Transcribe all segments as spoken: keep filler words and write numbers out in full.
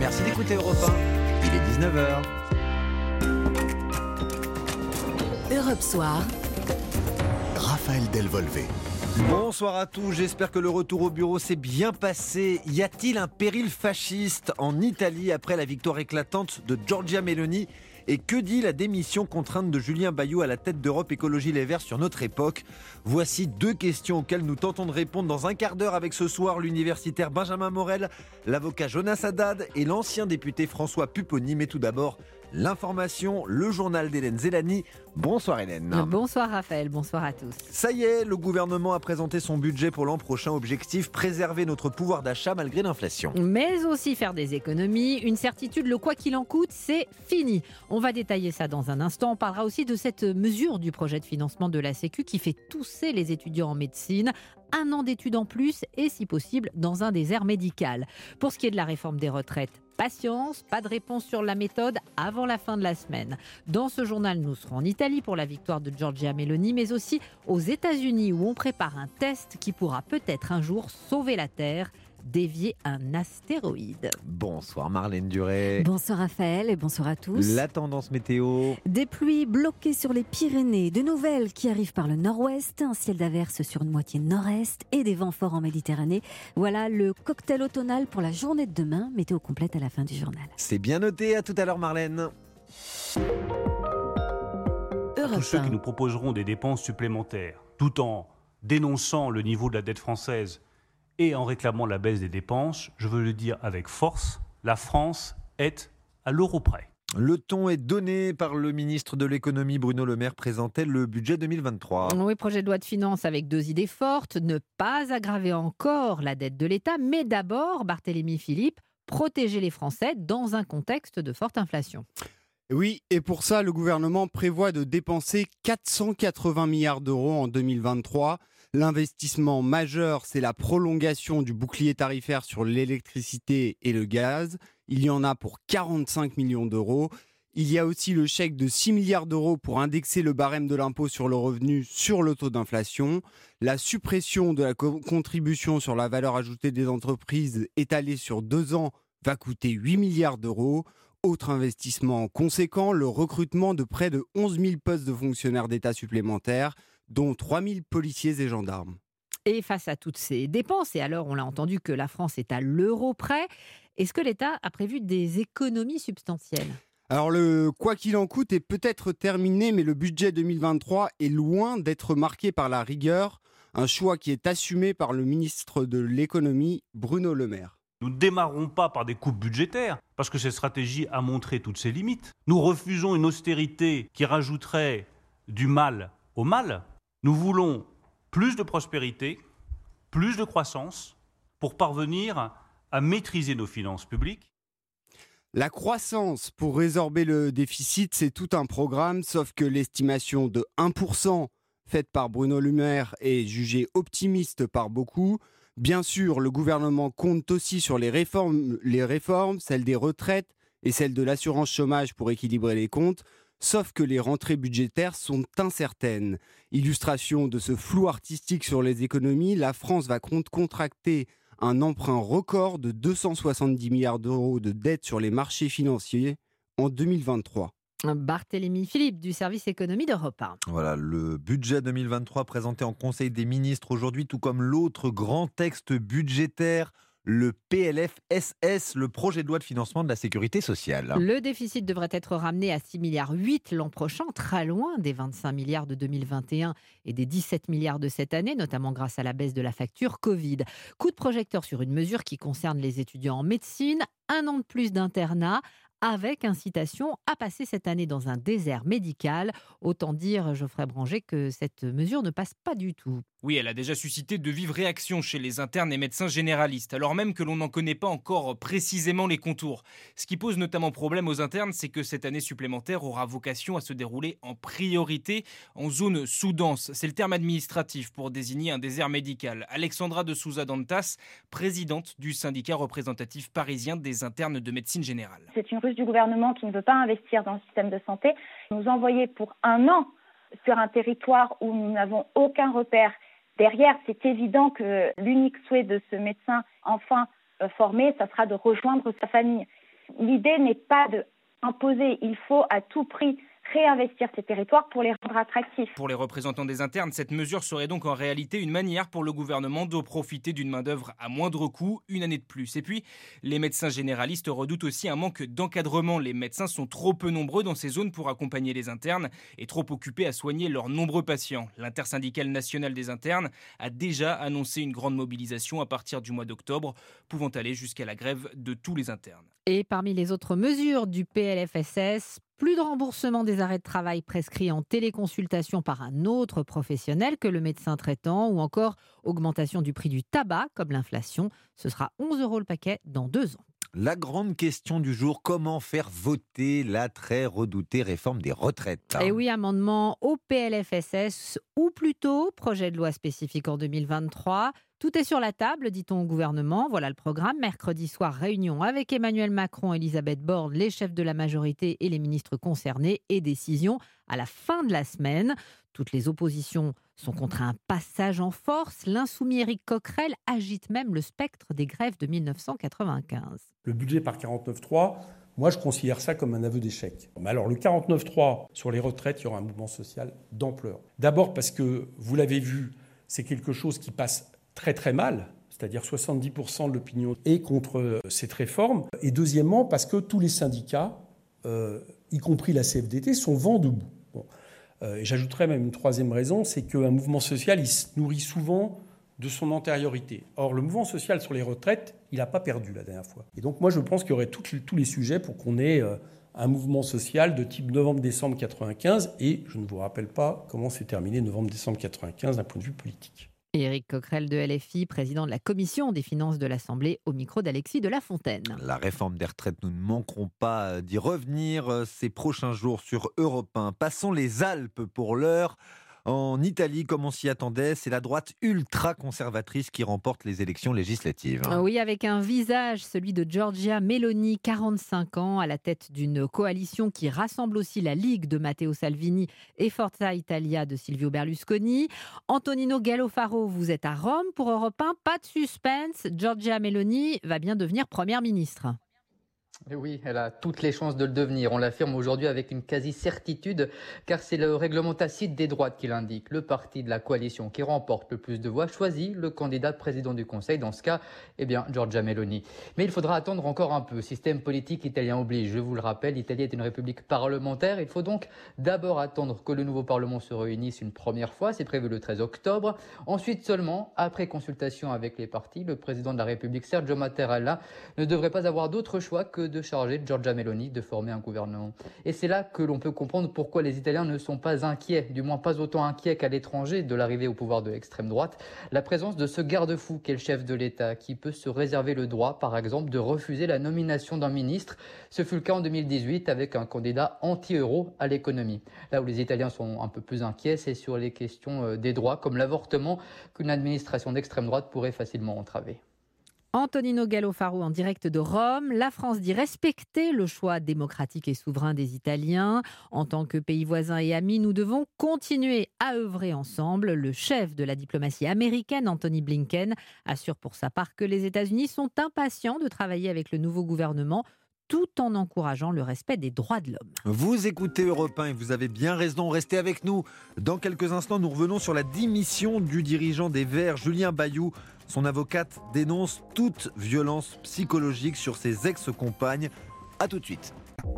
Merci d'écouter Europe un. Il est dix-neuf heures. Europe Soir. Raphaël Delvolvé. Bonsoir à tous, j'espère que le retour au bureau s'est bien passé. Y a-t-il un péril fasciste en Italie après la victoire éclatante de Giorgia Meloni ? Et que dit la démission contrainte de Julien Bayou à la tête d'Europe Écologie Les Verts sur notre époque ? Voici deux questions auxquelles nous tentons de répondre dans un quart d'heure avec ce soir l'universitaire Benjamin Morel, l'avocat Jonas Haddad et l'ancien député François Pupponi. Mais tout d'abord, l'information, le journal d'Hélène Zellani. Bonsoir Hélène. Bonsoir Raphaël, bonsoir à tous. Ça y est, le gouvernement a présenté son budget pour l'an prochain. Objectif, préserver notre pouvoir d'achat malgré l'inflation. Mais aussi faire des économies. Une certitude, le quoi qu'il en coûte, c'est fini. On va détailler ça dans un instant. On parlera aussi de cette mesure du projet de financement de la Sécu qui fait tousser les étudiants en médecine. Un an d'études en plus et si possible dans un désert médical. Pour ce qui est de la réforme des retraites, patience, pas de réponse sur la méthode avant la fin de la semaine. Dans ce journal, nous serons en Italie pour la victoire de Giorgia Meloni, mais aussi aux États-Unis où on prépare un test qui pourra peut-être un jour sauver la Terre, dévier un astéroïde. Bonsoir Marlène Duré. Bonsoir Raphaël et bonsoir à tous. La tendance météo. Des pluies bloquées sur les Pyrénées, de nouvelles qui arrivent par le nord-ouest, un ciel d'averse sur une moitié nord-est et des vents forts en Méditerranée. Voilà le cocktail automnal pour la journée de demain. Météo complète à la fin du journal. C'est bien noté, à tout à l'heure Marlène. À tous ceux qui nous proposeront des dépenses supplémentaires, tout en dénonçant le niveau de la dette française et en réclamant la baisse des dépenses, je veux le dire avec force, la France est à l'euro près. Le ton est donné par le ministre de l'économie Bruno Le Maire présentait le budget deux mille vingt-trois. Oui, projet de loi de finances avec deux idées fortes, ne pas aggraver encore la dette de l'État, mais d'abord, Barthélémy Philippe, protéger les Français dans un contexte de forte inflation. Oui, et pour ça, le gouvernement prévoit de dépenser quatre cent quatre-vingts milliards d'euros en deux mille vingt-trois. L'investissement majeur, c'est la prolongation du bouclier tarifaire sur l'électricité et le gaz. Il y en a pour quarante-cinq millions d'euros. Il y a aussi le chèque de six milliards d'euros pour indexer le barème de l'impôt sur le revenu sur le taux d'inflation. La suppression de la co- contribution sur la valeur ajoutée des entreprises étalée sur deux ans va coûter huit milliards d'euros. Autre investissement conséquent, le recrutement de près de onze mille postes de fonctionnaires d'État supplémentaires, dont trois mille policiers et gendarmes. Et face à toutes ces dépenses, et alors on l'a entendu que la France est à l'euro près, est-ce que l'État a prévu des économies substantielles ? Alors le quoi qu'il en coûte est peut-être terminé, mais le budget deux mille vingt-trois est loin d'être marqué par la rigueur, un choix qui est assumé par le ministre de l'économie, Bruno Le Maire. Nous ne démarrons pas par des coupes budgétaires, parce que cette stratégie a montré toutes ses limites. Nous refusons une austérité qui rajouterait du mal au mal. Nous voulons plus de prospérité, plus de croissance, pour parvenir à maîtriser nos finances publiques. La croissance pour résorber le déficit, c'est tout un programme, sauf que l'estimation de un pour cent faite par Bruno Le Maire est jugée optimiste par beaucoup. Bien sûr, le gouvernement compte aussi sur les réformes, les réformes, celles des retraites et celles de l'assurance chômage pour équilibrer les comptes, sauf que les rentrées budgétaires sont incertaines. Illustration de ce flou artistique sur les économies, la France va contracter un emprunt record de deux cent soixante-dix milliards d'euros de dette sur les marchés financiers en deux mille vingt-trois. Barthélémy Philippe du service économie d'Europe un. Voilà, le budget deux mille vingt-trois présenté en Conseil des ministres aujourd'hui, tout comme l'autre grand texte budgétaire, le P L F S S, le projet de loi de financement de la sécurité sociale. Le déficit devrait être ramené à six virgule huit milliards l'an prochain, très loin des vingt-cinq milliards de deux mille vingt et un et des dix-sept milliards de cette année, notamment grâce à la baisse de la facture Covid. Coup de projecteur sur une mesure qui concerne les étudiants en médecine, un an de plus d'internat, avec incitation à passer cette année dans un désert médical. Autant dire, Geoffrey Branger, que cette mesure ne passe pas du tout. Oui, elle a déjà suscité de vives réactions chez les internes et médecins généralistes, alors même que l'on n'en connaît pas encore précisément les contours. Ce qui pose notamment problème aux internes, c'est que cette année supplémentaire aura vocation à se dérouler en priorité en zone sous-dense. C'est le terme administratif pour désigner un désert médical. Alexandra de Souza Dantas, présidente du syndicat représentatif parisien des internes de médecine générale. C'est une ruse du gouvernement qui ne veut pas investir dans le système de santé. Nous envoyer pour un an sur un territoire où nous n'avons aucun repère. Derrière, c'est évident que l'unique souhait de ce médecin enfin euh, formé, ça sera de rejoindre sa famille. l'idée n'est pas d'imposer, il faut à tout prix réinvestir ces territoires pour les rendre attractifs. Pour les représentants des internes, cette mesure serait donc en réalité une manière pour le gouvernement de profiter d'une main-d'œuvre à moindre coût, une année de plus. Et puis, les médecins généralistes redoutent aussi un manque d'encadrement. Les médecins sont trop peu nombreux dans ces zones pour accompagner les internes et trop occupés à soigner leurs nombreux patients. L'intersyndicale nationale des internes a déjà annoncé une grande mobilisation à partir du mois d'octobre, pouvant aller jusqu'à la grève de tous les internes. Et parmi les autres mesures du P L F S S, plus de remboursement des arrêts de travail prescrits en téléconsultation par un autre professionnel que le médecin traitant ou encore augmentation du prix du tabac comme l'inflation. Ce sera onze euros le paquet dans deux ans. La grande question du jour, comment faire voter la très redoutée réforme des retraites ? Et oui, amendement au P L F S S ou plutôt projet de loi spécifique en deux mille vingt-trois. Tout est sur la table, dit-on au gouvernement. Voilà le programme. Mercredi soir, réunion avec Emmanuel Macron, Elisabeth Borne, les chefs de la majorité et les ministres concernés et décision à la fin de la semaine. Toutes les oppositions sont contre un passage en force. L'insoumis Éric Coquerel agite même le spectre des grèves de mille neuf cent quatre-vingt-quinze. Le budget par quarante-neuf trois, moi je considère ça comme un aveu d'échec. Mais alors le quarante-neuf trois sur les retraites, il y aura un mouvement social d'ampleur. D'abord parce que, vous l'avez vu, c'est quelque chose qui passe très très mal, c'est-à-dire soixante-dix pour cent de l'opinion est contre cette réforme. Et deuxièmement, parce que tous les syndicats, euh, y compris la C F D T, sont vent debout. Bon. Euh, et j'ajouterais même une troisième raison, c'est qu'un mouvement social, il se nourrit souvent de son antériorité. Or, le mouvement social sur les retraites, il n'a pas perdu la dernière fois. Et donc moi, je pense qu'il y aurait tout, tous les sujets pour qu'on ait euh, un mouvement social de type novembre-décembre quatre-vingt-quinze. Et je ne vous rappelle pas comment s'est terminé novembre-décembre quatre-vingt-quinze d'un point de vue politique. Éric Coquerel de L F I, président de la commission des finances de l'Assemblée, au micro d'Alexis de La Fontaine. La réforme des retraites, nous ne manquerons pas d'y revenir ces prochains jours sur Europe un. Passons les Alpes pour l'heure. En Italie, comme on s'y attendait, c'est la droite ultra-conservatrice qui remporte les élections législatives. Oui, avec un visage, celui de Giorgia Meloni, quarante-cinq ans, à la tête d'une coalition qui rassemble aussi la Ligue de Matteo Salvini et Forza Italia de Silvio Berlusconi. Antonino Gallofaro, vous êtes à Rome pour Europe un. Pas de suspense, Giorgia Meloni va bien devenir première ministre. Et oui, elle a toutes les chances de le devenir. On l'affirme aujourd'hui avec une quasi-certitude, car c'est le règlement tacite des droites qui l'indique. Le parti de la coalition qui remporte le plus de voix choisit le candidat président du Conseil, dans ce cas, eh bien, Giorgia Meloni. Mais il faudra attendre encore un peu. Système politique italien oblige. Je vous le rappelle, l'Italie est une république parlementaire. Il faut donc d'abord attendre que le nouveau Parlement se réunisse une première fois. C'est prévu le treize octobre. Ensuite seulement, après consultation avec les partis, le président de la République, Sergio Mattarella, ne devrait pas avoir d'autre choix que de charger Giorgia Meloni de former un gouvernement. Et c'est là que l'on peut comprendre pourquoi les Italiens ne sont pas inquiets, du moins pas autant inquiets qu'à l'étranger de l'arrivée au pouvoir de l'extrême droite. La présence de ce garde-fou qu'est le chef de l'État, qui peut se réserver le droit, par exemple, de refuser la nomination d'un ministre. Ce fut le cas en deux mille dix-huit avec un candidat anti-euro à l'économie. Là où les Italiens sont un peu plus inquiets, c'est sur les questions des droits, comme l'avortement, qu'une administration d'extrême droite pourrait facilement entraver. Antonino Gallofaro en direct de Rome. La France dit respecter le choix démocratique et souverain des Italiens. En tant que pays voisins et amis, nous devons continuer à œuvrer ensemble. Le chef de la diplomatie américaine, Anthony Blinken, assure pour sa part que les États-Unis sont impatients de travailler avec le nouveau gouvernement, tout en encourageant le respect des droits de l'homme. Vous écoutez Europe un et vous avez bien raison, restez avec nous. Dans quelques instants, nous revenons sur la démission du dirigeant des Verts, Julien Bayou. Son avocate dénonce toute violence psychologique sur ses ex-compagnes. A tout de suite.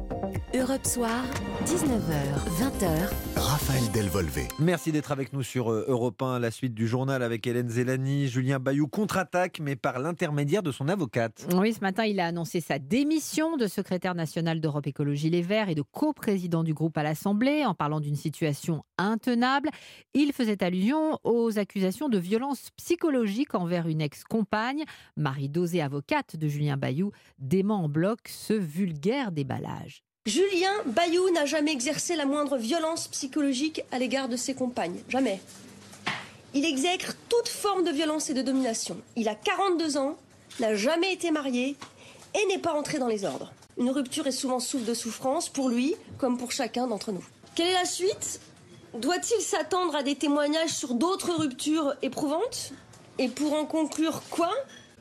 Europe Soir, dix-neuf heures, vingt heures. Raphaël Delvolvé. Merci d'être avec nous sur Europe un, la suite du journal avec Hélène Zélani. Julien Bayou contre-attaque, mais par l'intermédiaire de son avocate. Oui, ce matin, il a annoncé sa démission de secrétaire national d'Europe Écologie Les Verts et de coprésident du groupe à l'Assemblée, en parlant d'une situation intenable. Il faisait allusion aux accusations de violence psychologique envers une ex-compagne. Marie Dosé, avocate de Julien Bayou, dément en bloc ce vulgaire déballage. Julien Bayou n'a jamais exercé la moindre violence psychologique à l'égard de ses compagnes. Jamais. Il exècre toute forme de violence et de domination. Il a quarante-deux ans, n'a jamais été marié et n'est pas entré dans les ordres. Une rupture est souvent source de souffrance pour lui comme pour chacun d'entre nous. Quelle est la suite ? Doit-il s'attendre à des témoignages sur d'autres ruptures éprouvantes ? Et pour en conclure quoi ?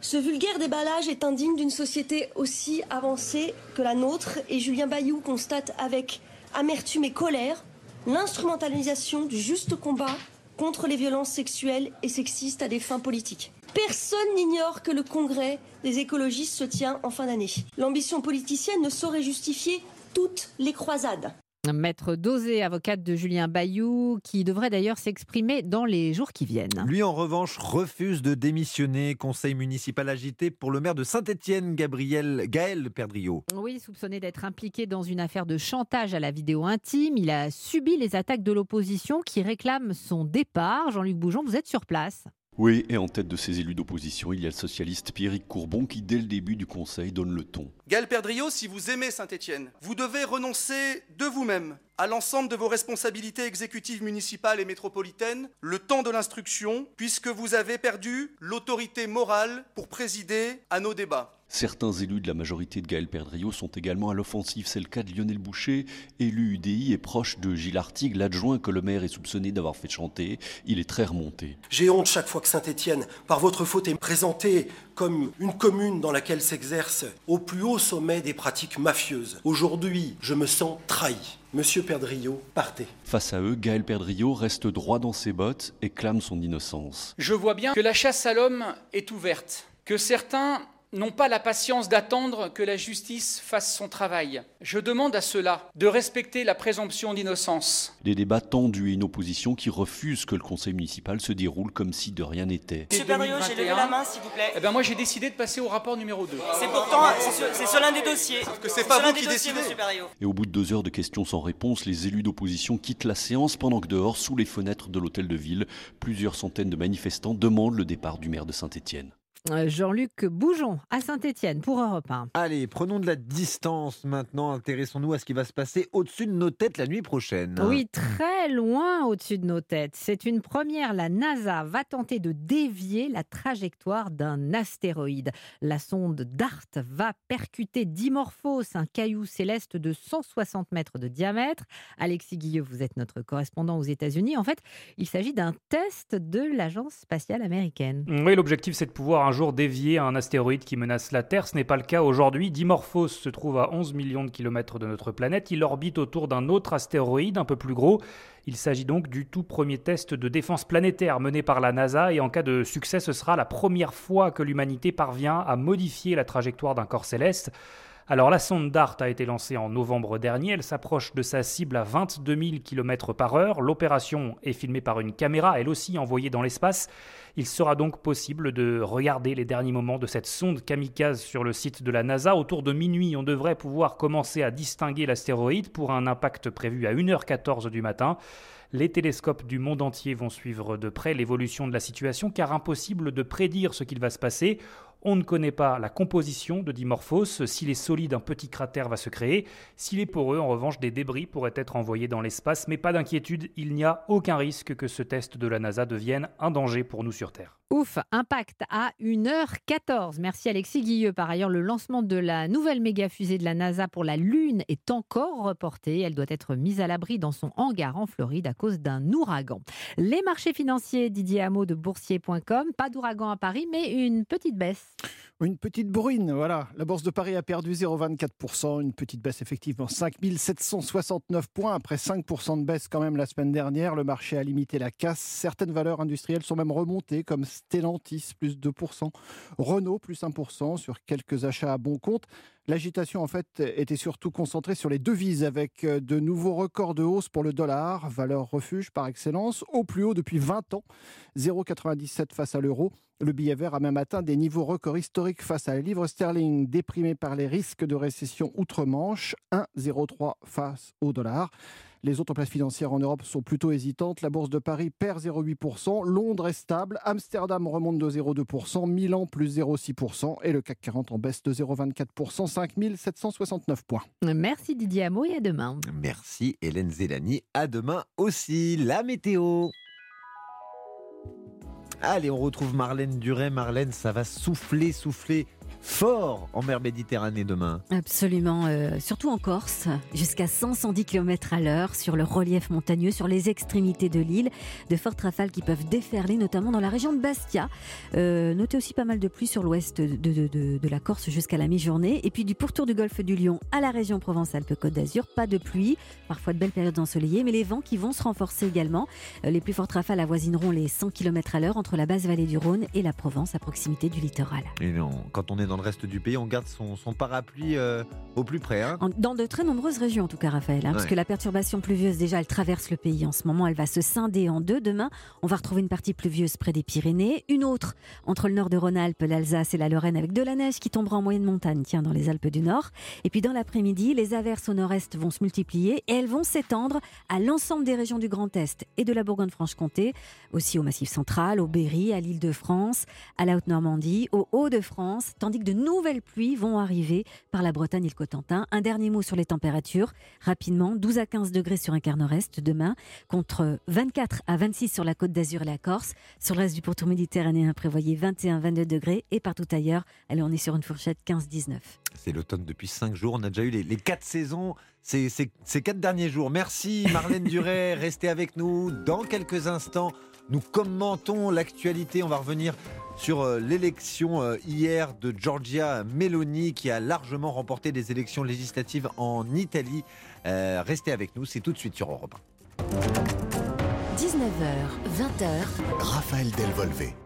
Ce vulgaire déballage est indigne d'une société aussi avancée que la nôtre et Julien Bayou constate avec amertume et colère l'instrumentalisation du juste combat contre les violences sexuelles et sexistes à des fins politiques. Personne n'ignore que le congrès des écologistes se tient en fin d'année. L'ambition politicienne ne saurait justifier toutes les croisades. Maître Dosé, avocate de Julien Bayou, qui devrait d'ailleurs s'exprimer dans les jours qui viennent. Lui, en revanche, refuse de démissionner. Conseil municipal agité pour le maire de Saint-Étienne, Gabriel Gaël Perdriau. Oui, soupçonné d'être impliqué dans une affaire de chantage à la vidéo intime. Il a subi les attaques de l'opposition qui réclame son départ. Jean-Luc Boujon, vous êtes sur place. Oui, et en tête de ces élus d'opposition, il y a le socialiste Pierrick Courbon qui, dès le début du conseil, donne le ton. Gaël Perdriau, si vous aimez Saint-Étienne, vous devez renoncer de vous-même à l'ensemble de vos responsabilités exécutives municipales et métropolitaines, le temps de l'instruction, puisque vous avez perdu l'autorité morale pour présider à nos débats. Certains élus de la majorité de Gaël Perdriau sont également à l'offensive. C'est le cas de Lionel Boucher, élu U D I et proche de Gilles Artigue, l'adjoint que le maire est soupçonné d'avoir fait chanter. Il est très remonté. J'ai honte chaque fois que Saint-Étienne, par votre faute, est présentée comme une commune dans laquelle s'exerce au plus haut sommet des pratiques mafieuses. Aujourd'hui, je me sens trahi. Monsieur Perdriau, partez. Face à eux, Gaël Perdriau reste droit dans ses bottes et clame son innocence. Je vois bien que la chasse à l'homme est ouverte, que certains n'ont pas la patience d'attendre que la justice fasse son travail. Je demande à ceux-là de respecter la présomption d'innocence. Des débats tendus et une opposition qui refuse que le conseil municipal se déroule comme si de rien n'était. Monsieur Perdriau, j'ai levé la main, s'il vous plaît. Eh ben moi, j'ai décidé de passer au rapport numéro deux. C'est pourtant, c'est sur, c'est sur l'un des dossiers. Sauf que c'est pas vous qui décidez. Et au bout de deux heures de questions sans réponse, les élus d'opposition quittent la séance pendant que dehors, sous les fenêtres de l'hôtel de ville, plusieurs centaines de manifestants demandent le départ du maire de Saint-Étienne. Jean-Luc Boujon à Saint-Étienne pour Europe un. Allez, prenons de la distance maintenant. Intéressons-nous à ce qui va se passer au-dessus de nos têtes la nuit prochaine. Oui, très loin au-dessus de nos têtes. C'est une première. La NASA va tenter de dévier la trajectoire d'un astéroïde. La sonde DART va percuter Dimorphos, un caillou céleste de cent soixante mètres de diamètre. Alexis Guilleux, vous êtes notre correspondant aux États-Unis. En fait, il s'agit d'un test de l'agence spatiale américaine. Oui, l'objectif, c'est de pouvoir un jour dévier un astéroïde qui menace la Terre. Ce n'est pas le cas aujourd'hui. Dimorphos se trouve à onze millions de kilomètres de notre planète. Il orbite autour d'un autre astéroïde un peu plus gros. Il s'agit donc du tout premier test de défense planétaire mené par la NASA et en cas de succès, ce sera la première fois que l'humanité parvient à modifier la trajectoire d'un corps céleste. Alors la sonde DART a été lancée en novembre dernier, elle s'approche de sa cible à vingt-deux mille kilomètres par heure. L'opération est filmée par une caméra, elle aussi envoyée dans l'espace. Il sera donc possible de regarder les derniers moments de cette sonde kamikaze sur le site de la NASA. Autour de minuit, on devrait pouvoir commencer à distinguer l'astéroïde pour un impact prévu à une heure quatorze du matin. Les télescopes du monde entier vont suivre de près l'évolution de la situation car impossible de prédire ce qu'il va se passer. On ne connaît pas la composition de Dimorphos. S'il est solide, un petit cratère va se créer. S'il est poreux, en revanche, des débris pourraient être envoyés dans l'espace. Mais pas d'inquiétude, il n'y a aucun risque que ce test de la NASA devienne un danger pour nous sur Terre. Ouf, impact à une heure quatorze. Merci Alexis Guilleux. Par ailleurs, le lancement de la nouvelle méga fusée de la NASA pour la Lune est encore reporté. Elle doit être mise à l'abri dans son hangar en Floride à cause d'un ouragan. Les marchés financiers, Didier Hameau de boursier point com. Pas d'ouragan à Paris, mais une petite baisse. Une petite bruine, voilà. La bourse de Paris a perdu zéro virgule vingt-quatre pour cent. Une petite baisse, effectivement, cinq mille sept cent soixante-neuf points. Après cinq pour cent de baisse quand même la semaine dernière. Le marché a limité la casse. Certaines valeurs industrielles sont même remontées, comme Stellantis, plus deux pour cent. Renault, plus un pour cent sur quelques achats à bon compte. L'agitation, en fait, était surtout concentrée sur les devises avec de nouveaux records de hausse pour le dollar, valeur refuge par excellence, au plus haut depuis vingt ans, zéro virgule quatre-vingt-dix-sept face à l'euro. Le billet vert a même atteint des niveaux records historiques face à la livre sterling, déprimée par les risques de récession outre-Manche, un virgule zéro trois face au dollar. Les autres places financières en Europe sont plutôt hésitantes. La bourse de Paris perd zéro virgule huit pour cent, Londres est stable, Amsterdam remonte de zéro virgule deux pour cent, Milan plus zéro virgule six pour cent et le C A C quarante en baisse de zéro virgule vingt-quatre pour cent, cinq mille sept cent soixante-neuf points. Merci Didier Hameau et à demain. Merci Hélène Zélani, à demain aussi. La météo. Allez, on retrouve Marlène Duret. Marlène, ça va souffler, souffler fort en mer Méditerranée demain. Absolument, euh, surtout en Corse, jusqu'à cent à cent dix kilomètres à l'heure sur le relief montagneux, sur les extrémités de l'île. De fortes rafales qui peuvent déferler, notamment dans la région de Bastia. Euh, notez aussi pas mal de pluie sur l'ouest de, de, de, de la Corse jusqu'à la mi-journée. Et puis du pourtour du golfe du Lion à la région Provence-Alpes-Côte d'Azur, pas de pluie, parfois de belles périodes ensoleillées, mais les vents qui vont se renforcer également. Euh, les plus fortes rafales avoisineront les cent kilomètres à l'heure entre la basse vallée du Rhône et la Provence à proximité du littoral. Et non, quand on est dans le reste du pays, on garde son, son parapluie euh, au plus près. Hein. En, dans de très nombreuses régions en tout cas, Raphaël, hein, ouais. Parce que la perturbation pluvieuse, déjà, elle traverse le pays en ce moment. Elle va se scinder en deux. Demain, on va retrouver une partie pluvieuse près des Pyrénées, une autre entre le nord de Rhône-Alpes, l'Alsace et la Lorraine avec de la neige qui tombera en moyenne montagne, tiens, dans les Alpes du Nord. Et puis dans l'après-midi, les averses au nord-est vont se multiplier et elles vont s'étendre à l'ensemble des régions du Grand Est et de la Bourgogne-Franche-Comté, aussi au Massif central, au Berry, à l'Île-de-France, à la Haute-Normandie, au Hauts-de-France, tandis que de nouvelles pluies vont arriver par la Bretagne et le Cotentin. Un dernier mot sur les températures, rapidement, douze à quinze degrés sur un quart nord-est demain, contre vingt-quatre à vingt-six sur la Côte d'Azur et la Corse. Sur le reste du pourtour méditerranéen, prévoyez vingt et un à vingt-deux degrés et partout ailleurs, allez, on est sur une fourchette quinze à dix-neuf. C'est l'automne depuis cinq jours, on a déjà eu les, les quatre saisons ces, ces, ces quatre derniers jours. Merci Marlène Duret, restez avec nous dans quelques instants. Nous commentons l'actualité, on va revenir sur euh, l'élection euh, hier de Giorgia Meloni qui a largement remporté des élections législatives en Italie. Euh, restez avec nous, c'est tout de suite sur Europe un. dix-neuf heures, vingt heures. Raphaël Delvolvé.